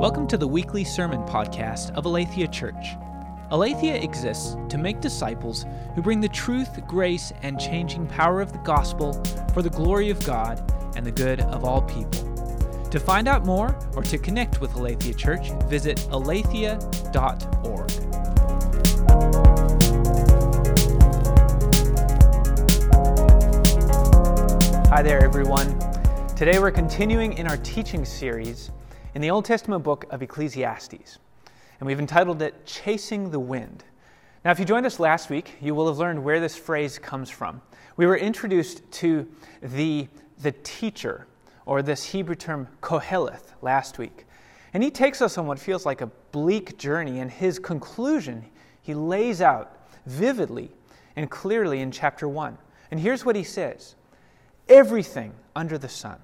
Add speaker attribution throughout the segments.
Speaker 1: Welcome to the weekly sermon podcast of Aletheia Church. Aletheia exists to make disciples who bring the truth, grace, and changing power of the gospel for the glory of God and the good of all people. To find out more or to connect with Aletheia Church, visit aletheia.org. Hi there, everyone. Today we're continuing in our teaching series in the Old Testament book of Ecclesiastes, and we've entitled it Chasing the Wind. Now, if you joined us last week, you will have learned where this phrase comes from. We were introduced to the teacher, or this Hebrew term Koheleth, last week. And he takes us on what feels like a bleak journey, and his conclusion he lays out vividly and clearly in chapter 1. And here's what he says: everything under the sun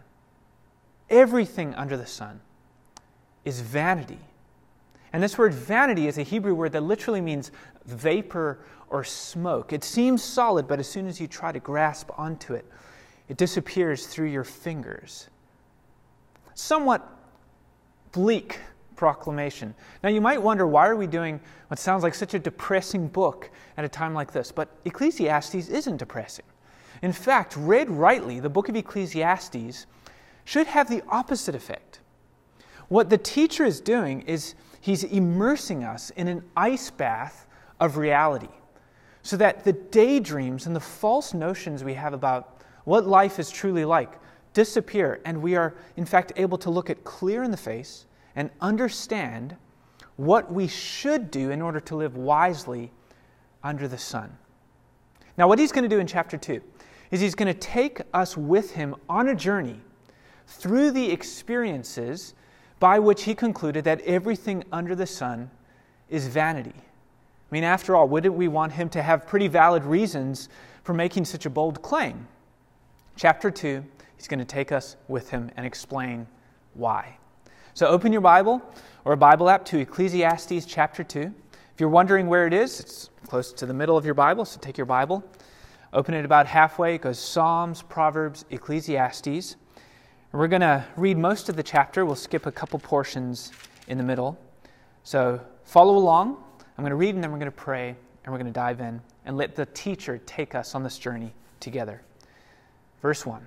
Speaker 1: is vanity. And this word vanity is a Hebrew word that literally means vapor or smoke. It seems solid, but as soon as you try to grasp onto it, it disappears through your fingers. Somewhat bleak proclamation. Now you might wonder, why are we doing what sounds like such a depressing book at a time like this? But Ecclesiastes isn't depressing. In fact, read rightly, the book of Ecclesiastes should have the opposite effect. What the teacher is doing is he's immersing us in an ice bath of reality, so that the daydreams and the false notions we have about what life is truly like disappear, and we are, in fact, able to look it clear in the face and understand what we should do in order to live wisely under the sun. Now, what he's going to do in chapter 2 is he's going to take us with him on a journey through the experiences by which he concluded that everything under the sun is vanity. I mean, after all, wouldn't we want him to have pretty valid reasons for making such a bold claim? Chapter 2, he's going to take us with him and explain why. So open your Bible or a Bible app to Ecclesiastes chapter 2. If you're wondering where it is, it's close to the middle of your Bible, so take your Bible. Open it about halfway. It goes Psalms, Proverbs, Ecclesiastes. We're going to read most of the chapter. We'll skip a couple portions in the middle. So follow along. I'm going to read and then we're going to pray and we're going to dive in and let the teacher take us on this journey together. Verse 1.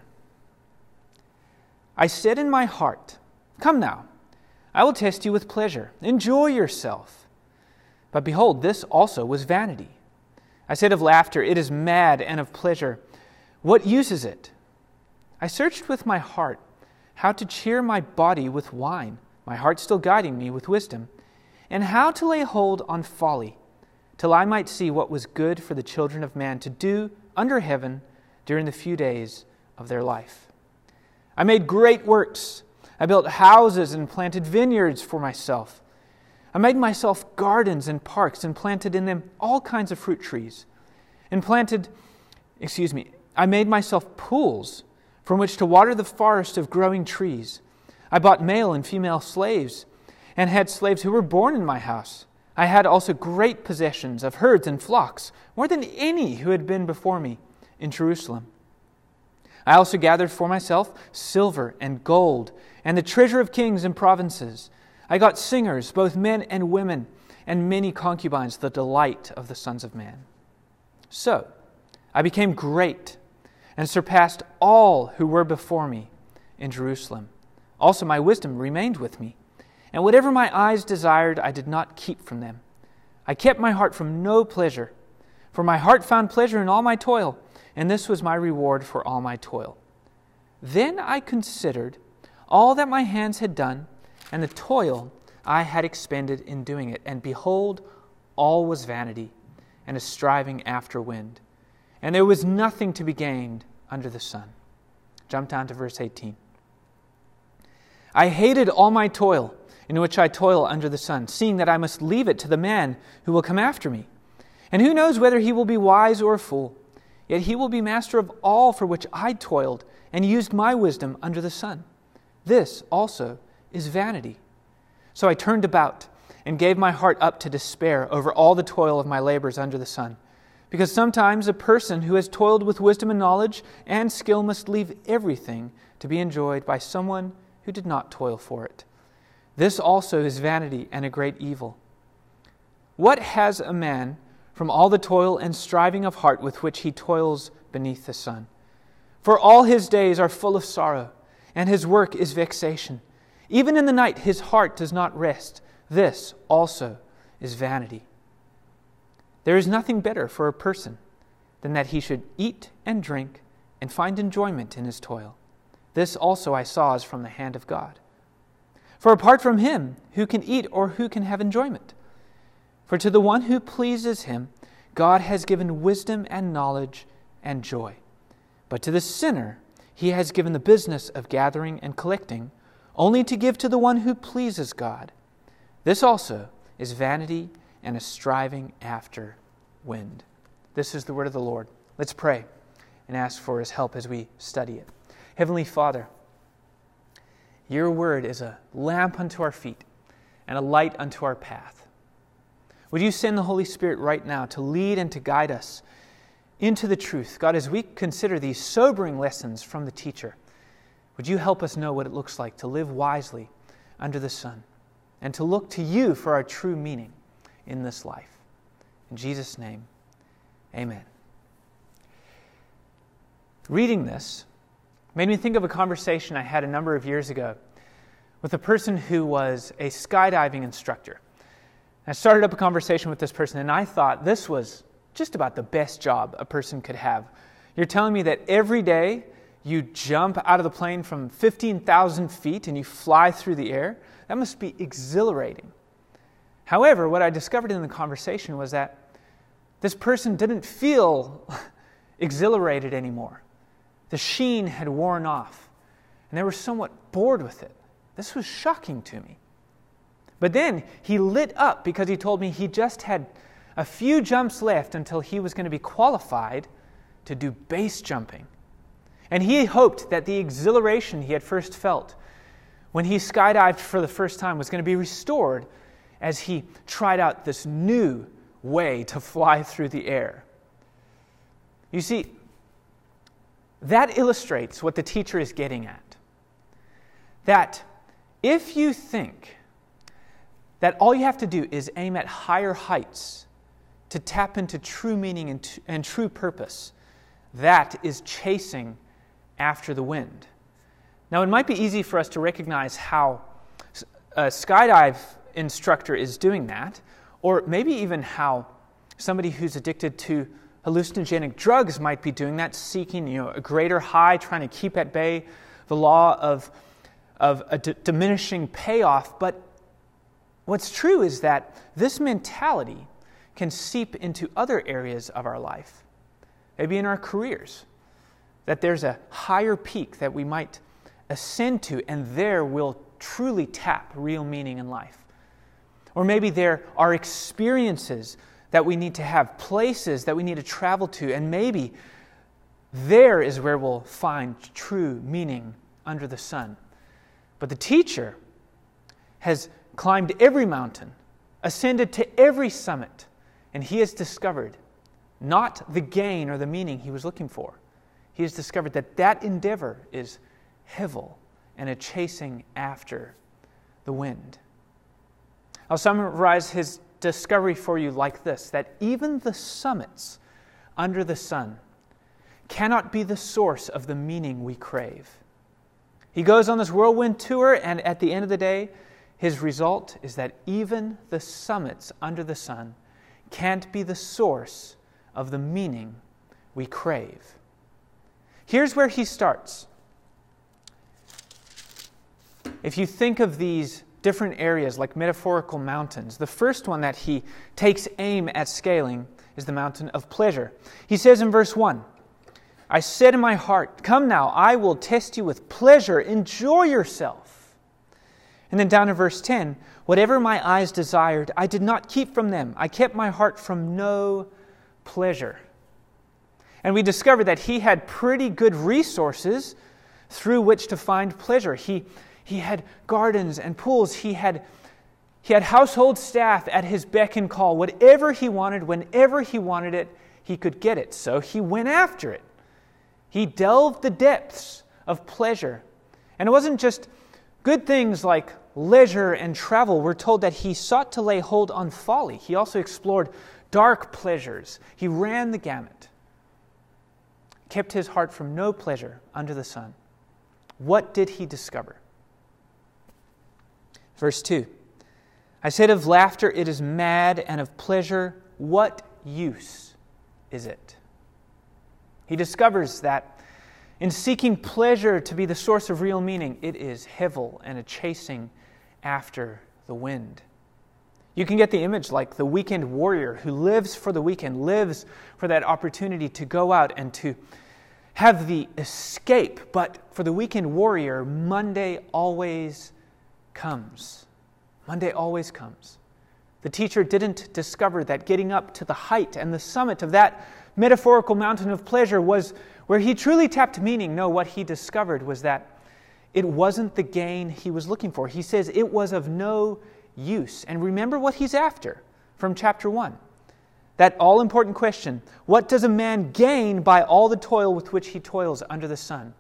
Speaker 1: I said in my heart, come now, I will test you with pleasure. Enjoy yourself. But behold, this also was vanity. I said of laughter, it is mad, and of pleasure, what use is it? I searched with my heart how to cheer my body with wine, my heart still guiding me with wisdom, and how to lay hold on folly, till I might see what was good for the children of man to do under heaven during the few days of their life. I made great works. I built houses and planted vineyards for myself. I made myself gardens and parks and planted in them all kinds of fruit trees, and I made myself pools from which to water the forest of growing trees. I bought male and female slaves, and had slaves who were born in my house. I had also great possessions of herds and flocks, more than any who had been before me in Jerusalem. I also gathered for myself silver and gold, and the treasure of kings and provinces. I got singers, both men and women, and many concubines, the delight of the sons of man. So I became great, and surpassed all who were before me in Jerusalem. Also my wisdom remained with me, and whatever my eyes desired I did not keep from them. I kept my heart from no pleasure, for my heart found pleasure in all my toil, and this was my reward for all my toil. Then I considered all that my hands had done, and the toil I had expended in doing it, and behold, all was vanity, and a striving after wind. And there was nothing to be gained under the sun. Jump down to verse 18. I hated all my toil, in which I toil under the sun, seeing that I must leave it to the man who will come after me. And who knows whether he will be wise or a fool? Yet he will be master of all for which I toiled and used my wisdom under the sun. This also is vanity. So I turned about and gave my heart up to despair over all the toil of my labors under the sun. Because sometimes a person who has toiled with wisdom and knowledge and skill must leave everything to be enjoyed by someone who did not toil for it. This also is vanity and a great evil. What has a man from all the toil and striving of heart with which he toils beneath the sun? For all his days are full of sorrow, and his work is vexation. Even in the night his heart does not rest. This also is vanity. There is nothing better for a person than that he should eat and drink and find enjoyment in his toil. This also I saw is from the hand of God. For apart from him, who can eat or who can have enjoyment? For to the one who pleases him, God has given wisdom and knowledge and joy. But to the sinner, he has given the business of gathering and collecting, only to give to the one who pleases God. This also is vanity and a striving after wind. This is the word of the Lord. Let's pray and ask for His help as we study it. Heavenly Father, Your word is a lamp unto our feet and a light unto our path. Would You send the Holy Spirit right now to lead and to guide us into the truth? God, as we consider these sobering lessons from the teacher, would You help us know what it looks like to live wisely under the sun and to look to You for our true meaning in this life. In Jesus' name, amen. Reading this made me think of a conversation I had a number of years ago with a person who was a skydiving instructor. I started up a conversation with this person, and I thought this was just about the best job a person could have. You're telling me that every day you jump out of the plane from 15,000 feet and you fly through the air? That must be exhilarating. However, what I discovered in the conversation was that this person didn't feel exhilarated anymore. The sheen had worn off, and they were somewhat bored with it. This was shocking to me. But then he lit up because he told me he just had a few jumps left until he was going to be qualified to do base jumping. And he hoped that the exhilaration he had first felt when he skydived for the first time was going to be restored as he tried out this new way to fly through the air. You see, that illustrates what the teacher is getting at. That if you think that all you have to do is aim at higher heights to tap into true meaning and true purpose, that is chasing after the wind. Now, it might be easy for us to recognize how a skydive instructor is doing that, or maybe even how somebody who's addicted to hallucinogenic drugs might be doing that, seeking a greater high, trying to keep at bay the law of a diminishing payoff. But what's true is that this mentality can seep into other areas of our life, maybe in our careers, that there's a higher peak that we might ascend to, and there we'll truly tap real meaning in life. Or maybe there are experiences that we need to have, places that we need to travel to, and maybe there is where we'll find true meaning under the sun. But the teacher has climbed every mountain, ascended to every summit, and he has discovered not the gain or the meaning he was looking for. He has discovered that that endeavor is hevel and a chasing after the wind. I'll summarize his discovery for you like this, that even the summits under the sun cannot be the source of the meaning we crave. He goes on this whirlwind tour, and at the end of the day, his result is that even the summits under the sun can't be the source of the meaning we crave. Here's where he starts. If you think of these different areas like metaphorical mountains, the first one that he takes aim at scaling is the mountain of pleasure. He says in verse 1, I said in my heart, come now, I will test you with pleasure, enjoy yourself. And then down in verse 10, whatever my eyes desired, I did not keep from them. I kept my heart from no pleasure. And we discovered that he had pretty good resources through which to find pleasure. He had gardens and pools. He had household staff at his beck and call. Whatever he wanted, whenever he wanted it, he could get it. So he went after it. He delved the depths of pleasure. And it wasn't just good things like leisure and travel, we're told that he sought to lay hold on folly. He also explored dark pleasures. He ran the gamut, kept his heart from no pleasure under the sun. What did he discover? Verse 2, I said of laughter, it is mad, and of pleasure, what use is it? He discovers that in seeking pleasure to be the source of real meaning, it is hevel and a chasing after the wind. You can get the image like the weekend warrior who lives for the weekend, lives for that opportunity to go out and to have the escape. But for the weekend warrior, Monday always comes. Monday always comes. The teacher didn't discover that getting up to the height and the summit of that metaphorical mountain of pleasure was where he truly tapped meaning. No, what he discovered was that it wasn't the gain he was looking for. He says it was of no use. And remember what he's after from chapter 1. That all-important question, what does a man gain by all the toil with which he toils under the sun?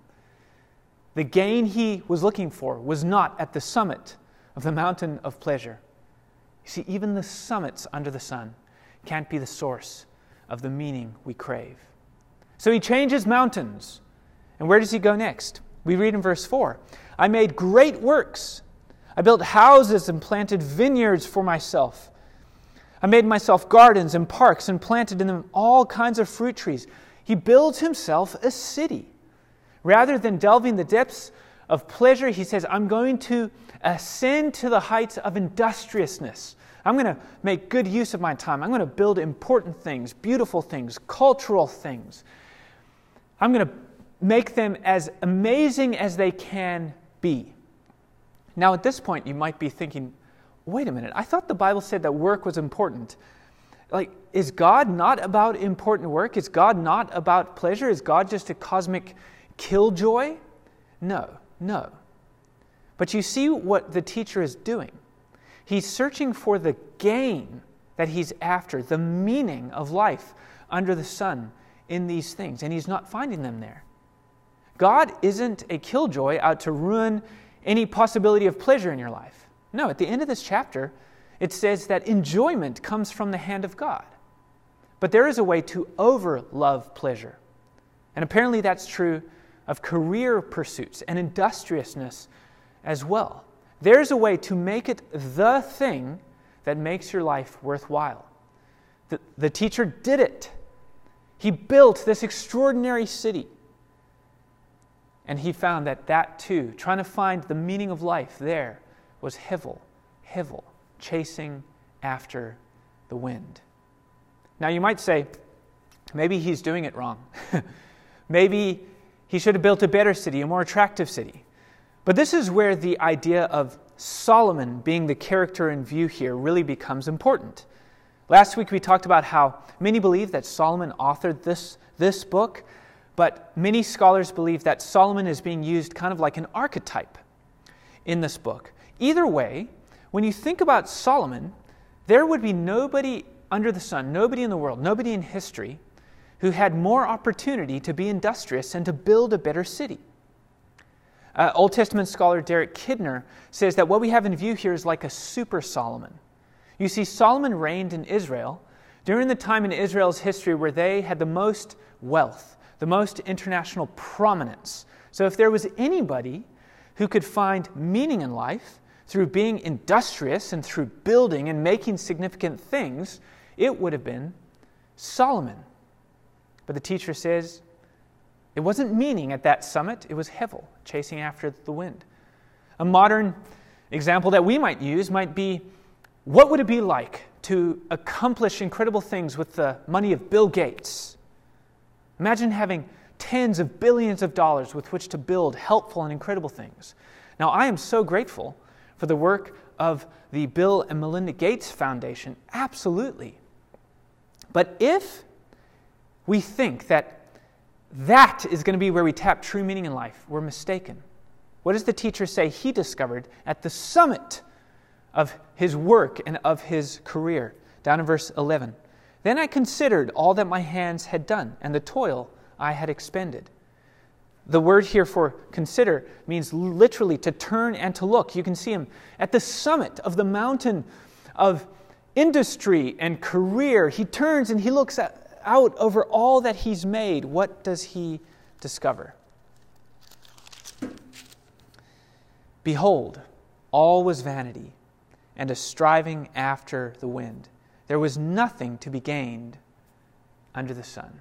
Speaker 1: The gain he was looking for was not at the summit of the mountain of pleasure. You see, even the summits under the sun can't be the source of the meaning we crave. So he changes mountains. And where does he go next? We read in verse 4, I made great works. I built houses and planted vineyards for myself. I made myself gardens and parks and planted in them all kinds of fruit trees. He builds himself a city. Rather than delving the depths of pleasure, he says, I'm going to ascend to the heights of industriousness. I'm going to make good use of my time. I'm going to build important things, beautiful things, cultural things. I'm going to make them as amazing as they can be. Now, at this point, you might be thinking, wait a minute, I thought the Bible said that work was important. Like, is God not about important work? Is God not about pleasure? Is God just a cosmic killjoy? No. But you see what the teacher is doing. He's searching for the gain that he's after, the meaning of life under the sun in these things, and he's not finding them there. God isn't a killjoy out to ruin any possibility of pleasure in your life. No, at the end of this chapter, it says that enjoyment comes from the hand of God. But there is a way to over-love pleasure. And apparently that's true of career pursuits and industriousness as well. There's a way to make it the thing that makes your life worthwhile. The teacher did it. He built this extraordinary city. And he found that too, trying to find the meaning of life there, was hevel, chasing after the wind. Now you might say, maybe he's doing it wrong. Maybe he should have built a better city, a more attractive city. But this is where the idea of Solomon being the character in view here really becomes important. Last week we talked about how many believe that Solomon authored this book, but many scholars believe that Solomon is being used kind of like an archetype in this book. Either way, when you think about Solomon, there would be nobody under the sun, nobody in the world, nobody in history who had more opportunity to be industrious and to build a better city. Old Testament scholar Derek Kidner says that what we have in view here is like a super Solomon. You see, Solomon reigned in Israel during the time in Israel's history where they had the most wealth, the most international prominence. So if there was anybody who could find meaning in life through being industrious and through building and making significant things, it would have been Solomon. But the teacher says it wasn't meaning at that summit, it was hevel, chasing after the wind. A modern example that we might use might be, what would it be like to accomplish incredible things with the money of Bill Gates? Imagine having tens of billions of dollars with which to build helpful and incredible things. Now, I am so grateful for the work of the Bill and Melinda Gates Foundation, absolutely. But if we think that is going to be where we tap true meaning in life, we're mistaken. What does the teacher say he discovered at the summit of his work and of his career? Down in verse 11. Then I considered all that my hands had done and the toil I had expended. The word here for consider means literally to turn and to look. You can see him at the summit of the mountain of industry and career. He turns and he looks out over all that he's made. What does he discover? Behold, all was vanity and a striving after the wind. There was nothing to be gained under the sun.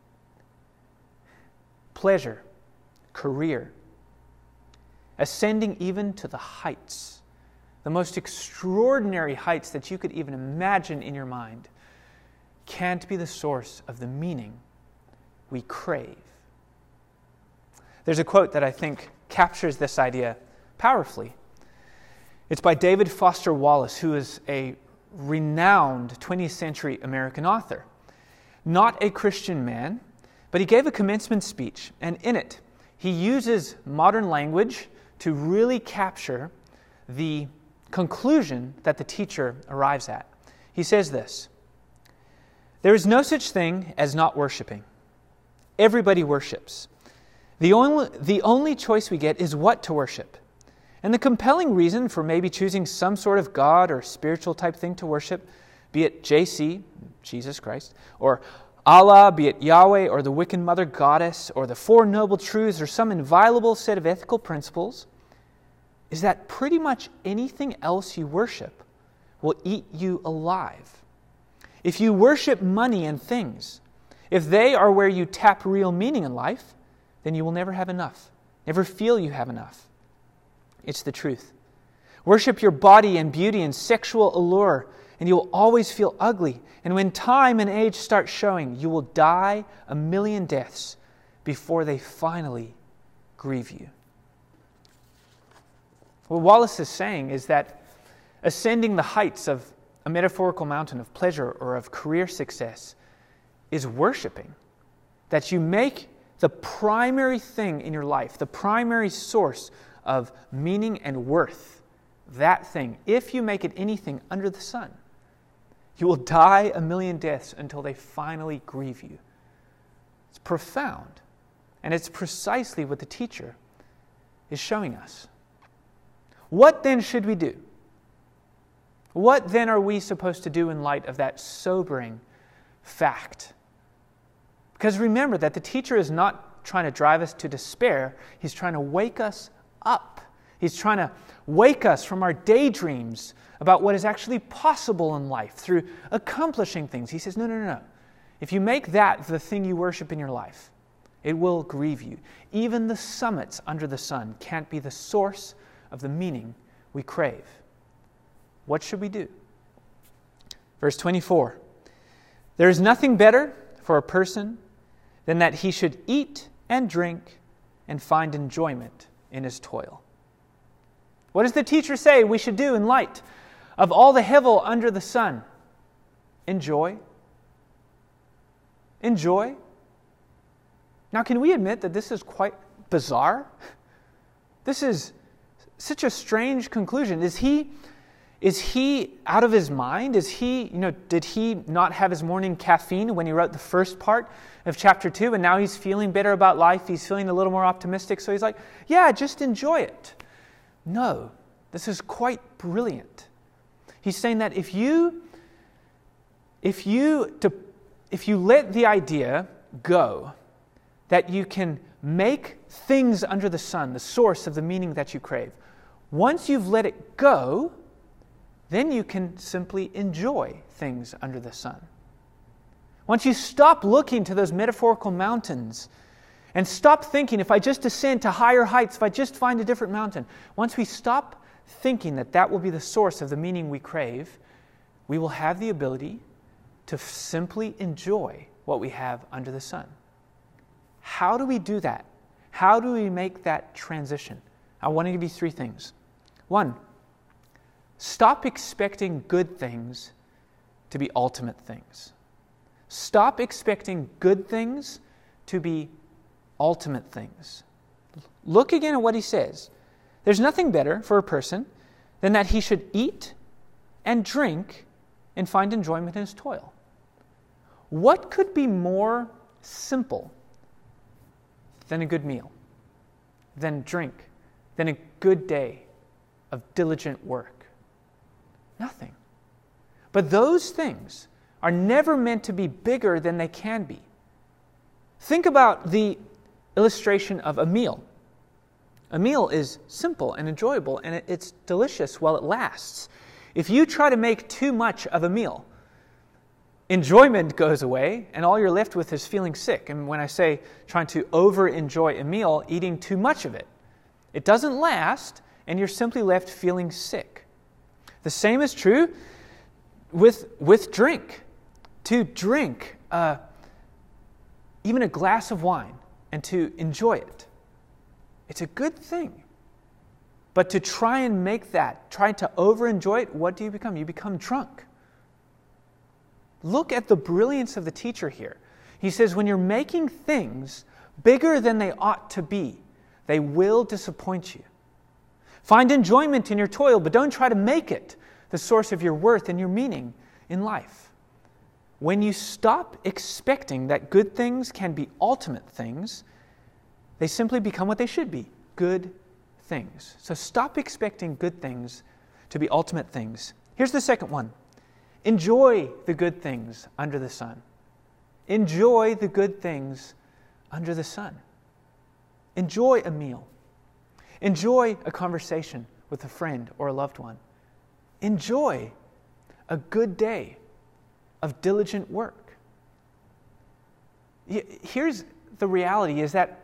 Speaker 1: Pleasure, career, ascending even to the heights, the most extraordinary heights that you could even imagine in your mind, can't be the source of the meaning we crave. There's a quote that I think captures this idea powerfully. It's by David Foster Wallace, who is a renowned 20th century American author. Not a Christian man, but he gave a commencement speech, and in it, he uses modern language to really capture the conclusion that the teacher arrives at. He says this: "There is no such thing as not worshiping. Everybody worships. The only choice we get is what to worship. And the compelling reason for maybe choosing some sort of God or spiritual type thing to worship, be it JC, Jesus Christ, or Allah, be it Yahweh, or the Wiccan Mother Goddess, or the Four Noble Truths, or some inviolable set of ethical principles, is that pretty much anything else you worship will eat you alive. If you worship money and things, if they are where you tap real meaning in life, then you will never have enough, never feel you have enough. It's the truth. Worship your body and beauty and sexual allure, and you will always feel ugly. And when time and age start showing, you will die a million deaths before they finally grieve you." What Wallace is saying is that ascending the heights of a metaphorical mountain of pleasure or of career success is worshiping. That you make the primary thing in your life, the primary source of meaning and worth, that thing, if you make it anything under the sun, you will die a million deaths until they finally grieve you. It's profound, and it's precisely what the teacher is showing us. What then should we do? What then are we supposed to do in light of that sobering fact? Because remember that the teacher is not trying to drive us to despair. He's trying to wake us up. He's trying to wake us from our daydreams about what is actually possible in life through accomplishing things. He says, no. If you make that the thing you worship in your life, it will grieve you. Even the summits under the sun can't be the source of the meaning we crave. What should we do? Verse 24, "There is nothing better for a person than that he should eat and drink and find enjoyment in his toil." What does the teacher say we should do in light of all the hevel under the sun? Enjoy. Enjoy. Now, can we admit that this is quite bizarre? This is such a strange conclusion. Is he out of his mind? Did he not have his morning caffeine when he wrote the first part of chapter 2, and now he's feeling better about life, he's feeling a little more optimistic, so he's like, yeah, just enjoy it. No, this is quite brilliant. He's saying that if you let the idea go that you can make things under the sun the source of the meaning that you crave, once you've let it go, then you can simply enjoy things under the sun. Once you stop looking to those metaphorical mountains and stop thinking, if I just ascend to higher heights, if I just find a different mountain, once we stop thinking that that will be the source of the meaning we crave, we will have the ability to simply enjoy what we have under the sun. How do we do that? How do we make that transition? I want to give you 3 things. 1, stop expecting good things to be ultimate things. Stop expecting good things to be ultimate things. Look again at what he says. There's nothing better for a person than that he should eat and drink and find enjoyment in his toil. What could be more simple than a good meal? than drink, than a good day of diligent work? Nothing. But those things are never meant to be bigger than they can be. Think about the illustration of a meal. A meal is simple and enjoyable, and it's delicious while it lasts. If you try to make too much of a meal, enjoyment goes away, and all you're left with is feeling sick. And when I say trying to over-enjoy a meal, eating too much of it, it doesn't last, and you're simply left feeling sick. The same is true with drink. To drink even a glass of wine and to enjoy it, it's a good thing. But to try and make that, try to over-enjoy it, what do you become? You become drunk. Look at the brilliance of the teacher here. He says, when you're making things bigger than they ought to be, they will disappoint you. Find enjoyment in your toil, but don't try to make it the source of your worth and your meaning in life. When you stop expecting that good things can be ultimate things, they simply become what they should be, good things. So stop expecting good things to be ultimate things. Here's the second one. Enjoy the good things under the sun. Enjoy the good things under the sun. Enjoy a meal. Enjoy a conversation with a friend or a loved one. Enjoy a good day of diligent work. Here's the reality is that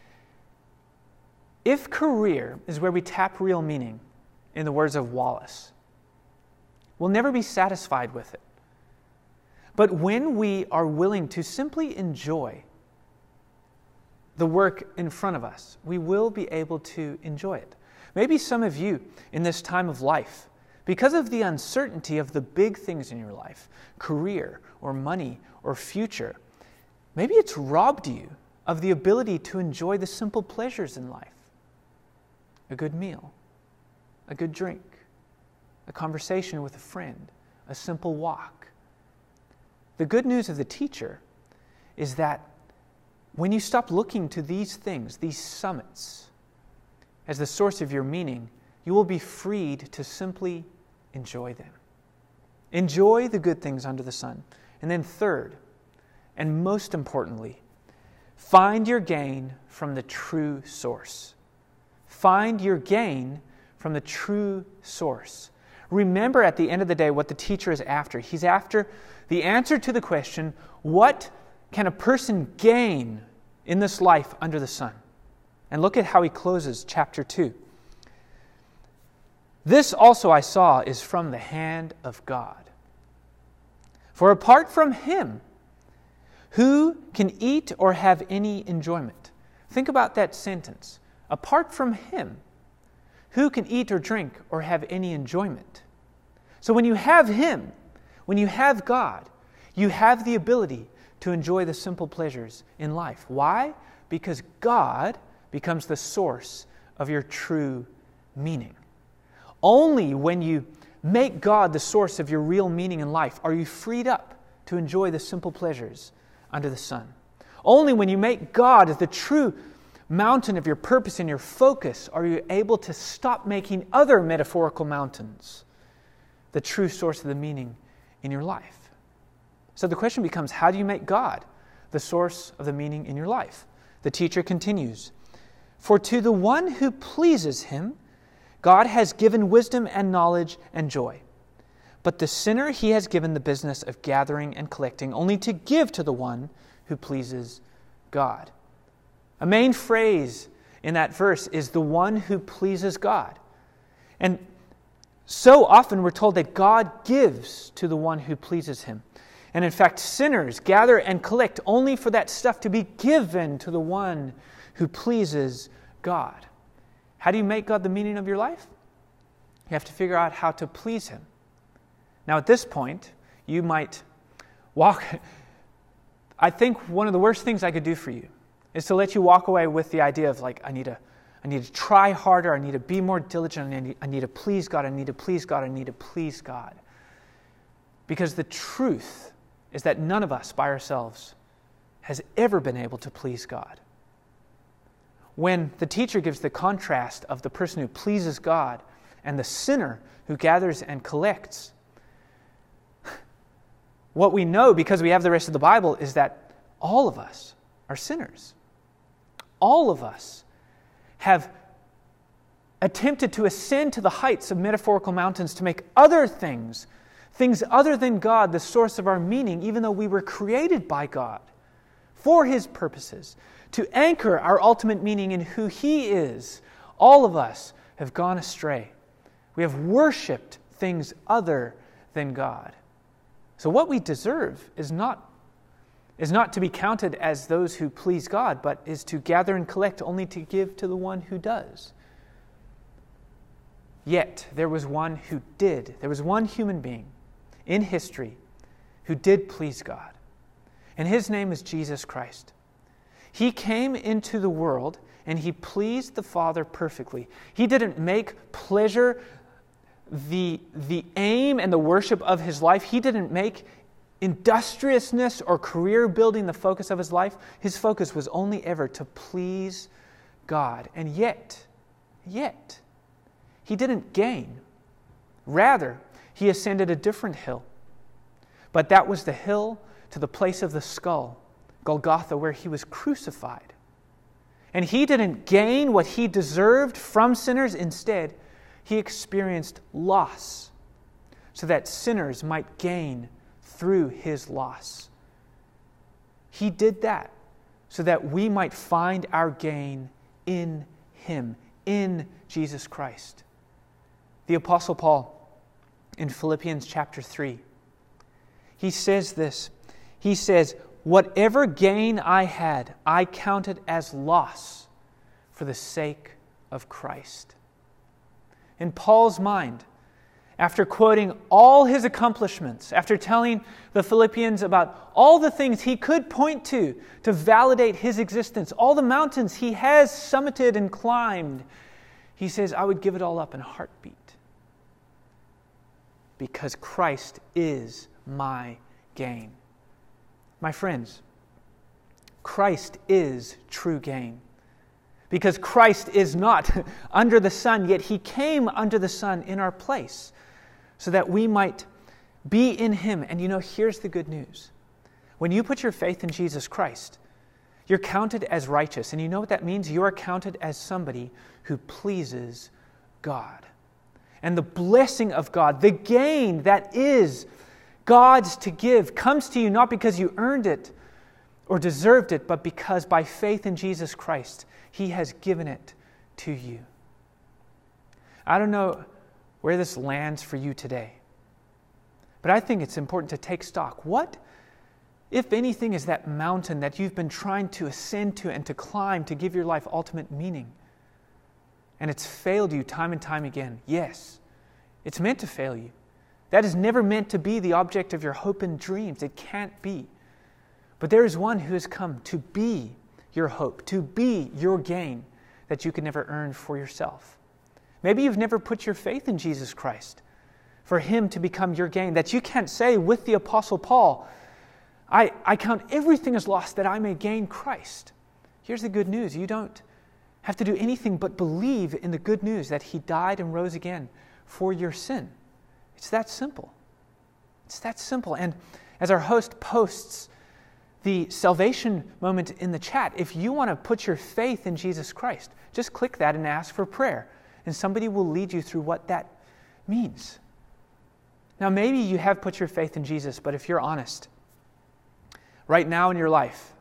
Speaker 1: if career is where we tap real meaning, in the words of Wallace, we'll never be satisfied with it. But when we are willing to simply enjoy the work in front of us, we will be able to enjoy it. Maybe some of you in this time of life, because of the uncertainty of the big things in your life, career or money or future, maybe it's robbed you of the ability to enjoy the simple pleasures in life. A good meal, a good drink, a conversation with a friend, a simple walk. The good news of the teacher is that when you stop looking to these things, these summits, as the source of your meaning, you will be freed to simply enjoy them. Enjoy the good things under the sun. And then third, and most importantly, find your gain from the true source. Find your gain from the true source. Remember at the end of the day what the teacher is after. He's after the answer to the question, what can a person gain in this life under the sun? And look at how he closes chapter 2. This also I saw is from the hand of God. For apart from Him, who can eat or have any enjoyment? Think about that sentence. Apart from Him, who can eat or drink or have any enjoyment? So when you have Him, when you have God, you have the ability to enjoy the simple pleasures in life. Why? Because God becomes the source of your true meaning. Only when you make God the source of your real meaning in life are you freed up to enjoy the simple pleasures under the sun. Only when you make God the true mountain of your purpose and your focus are you able to stop making other metaphorical mountains the true source of the meaning in your life. So the question becomes, how do you make God the source of the meaning in your life? The teacher continues, for to the one who pleases Him, God has given wisdom and knowledge and joy. But the sinner He has given the business of gathering and collecting only to give to the one who pleases God. A main phrase in that verse is the one who pleases God. And so often we're told that God gives to the one who pleases Him. And in fact, sinners gather and collect only for that stuff to be given to the one who pleases God. How do you make God the meaning of your life? You have to figure out how to please Him. Now at this point, you might walk... I think one of the worst things I could do for you is to let you walk away with the idea of like, I need to try harder, I need to be more diligent, I need to please God, I need to please God, I need to please God. Because the truth is that none of us by ourselves has ever been able to please God. when the teacher gives the contrast of the person who pleases God and the sinner who gathers and collects, what we know, because we have the rest of the Bible, is that all of us are sinners. All of us have attempted to ascend to the heights of metaphorical mountains to make other things other than God, the source of our meaning, even though we were created by God for His purposes, to anchor our ultimate meaning in who He is. All of us have gone astray. We have worshipped things other than God. So what we deserve is not to be counted as those who please God, but is to gather and collect only to give to the one who does. Yet there was one who did. There was one human being in history who did please God. And His name is Jesus Christ. He came into the world and He pleased the Father perfectly. He didn't make pleasure the aim and the worship of His life. He didn't make industriousness or career building the focus of His life. His focus was only ever to please God. And yet, He didn't gain. Rather, He ascended a different hill. But that was the hill to the place of the skull, Golgotha, where He was crucified. And He didn't gain what He deserved from sinners. Instead, He experienced loss so that sinners might gain through His loss. He did that so that we might find our gain in Him, in Jesus Christ. The Apostle Paul, in Philippians chapter 3, he says this. He says, "Whatever gain I had, I counted as loss for the sake of Christ." In Paul's mind, after quoting all his accomplishments, after telling the Philippians about all the things he could point to validate his existence, all the mountains he has summited and climbed, he says, "I would give it all up in a heartbeat, because Christ is my gain." My friends, Christ is true gain. Because Christ is not under the sun, yet He came under the sun in our place so that we might be in Him. And here's the good news. When you put your faith in Jesus Christ, you're counted as righteous. And you know what that means? You are counted as somebody who pleases God. And the blessing of God, the gain that is God's to give, comes to you not because you earned it or deserved it, but because by faith in Jesus Christ, He has given it to you. I don't know where this lands for you today, but I think it's important to take stock. What, if anything, is that mountain that you've been trying to ascend to and to climb to give your life ultimate meaning? And it's failed you time and time again. Yes, it's meant to fail you. That is never meant to be the object of your hope and dreams. It can't be. But there is one who has come to be your hope, to be your gain that you could never earn for yourself. Maybe you've never put your faith in Jesus Christ for Him to become your gain, that you can't say with the Apostle Paul, I count everything as lost that I may gain Christ. Here's the good news. You don't have to do anything but believe in the good news that He died and rose again for your sin. It's that simple. It's that simple. And as our host posts the salvation moment in the chat, if you want to put your faith in Jesus Christ, just click that and ask for prayer. And somebody will lead you through what that means. Now, maybe you have put your faith in Jesus, but if you're honest, right now in your life,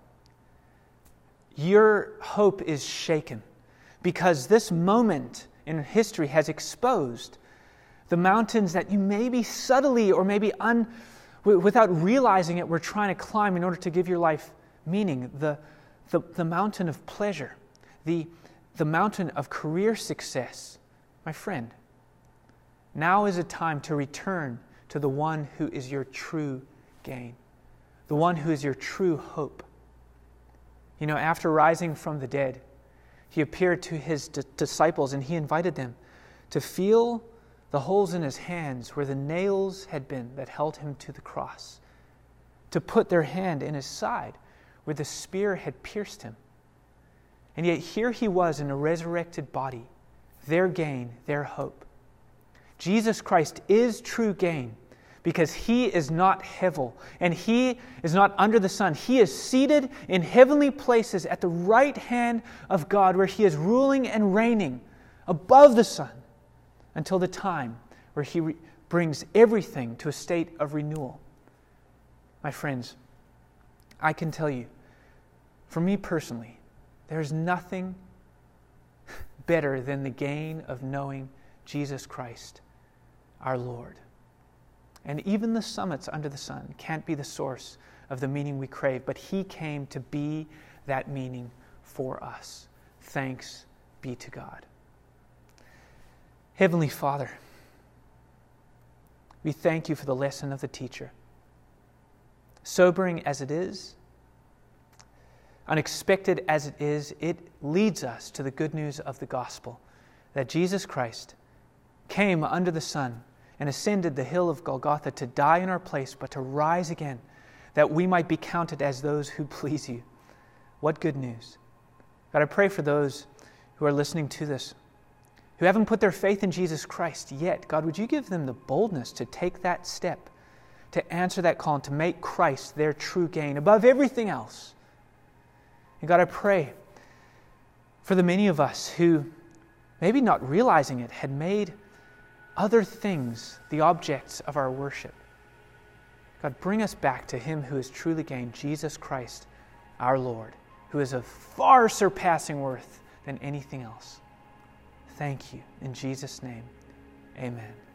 Speaker 1: your hope is shaken because this moment in history has exposed the mountains that you maybe subtly or maybe without realizing it, were trying to climb in order to give your life meaning. The mountain of pleasure, the mountain of career success. My friend, now is a time to return to the one who is your true gain, the one who is your true hope. After rising from the dead, He appeared to His disciples and He invited them to feel the holes in His hands where the nails had been that held Him to the cross, to put their hand in His side where the spear had pierced Him, And yet here he was in a resurrected body, their gain, their hope. Jesus Christ is true gain because he is not hevel and he is not under the sun. He is seated in heavenly places at the right hand of God, where he is ruling and reigning above the sun until the time where he brings everything to a state of renewal. My friends, I can tell you, for me personally, there's nothing better than the gain of knowing Jesus Christ, our Lord. And even the summits under the sun can't be the source of the meaning we crave, but he came to be that meaning for us. Thanks be to God. Heavenly Father, we thank you for the lesson of the teacher. Sobering as it is, unexpected as it is, it leads us to the good news of the gospel, that Jesus Christ came under the sun and ascended the hill of Golgotha to die in our place, but to rise again, that we might be counted as those who please you. What good news. God, I pray for those who are listening to this, who haven't put their faith in Jesus Christ yet. God, would you give them the boldness to take that step, to answer that call, and to make Christ their true gain above everything else. And God, I pray for the many of us who, maybe not realizing it, had made other things the objects of our worship. God, bring us back to him who is truly gained, Jesus Christ, our Lord, who is of far surpassing worth than anything else. Thank you. In Jesus' name, amen.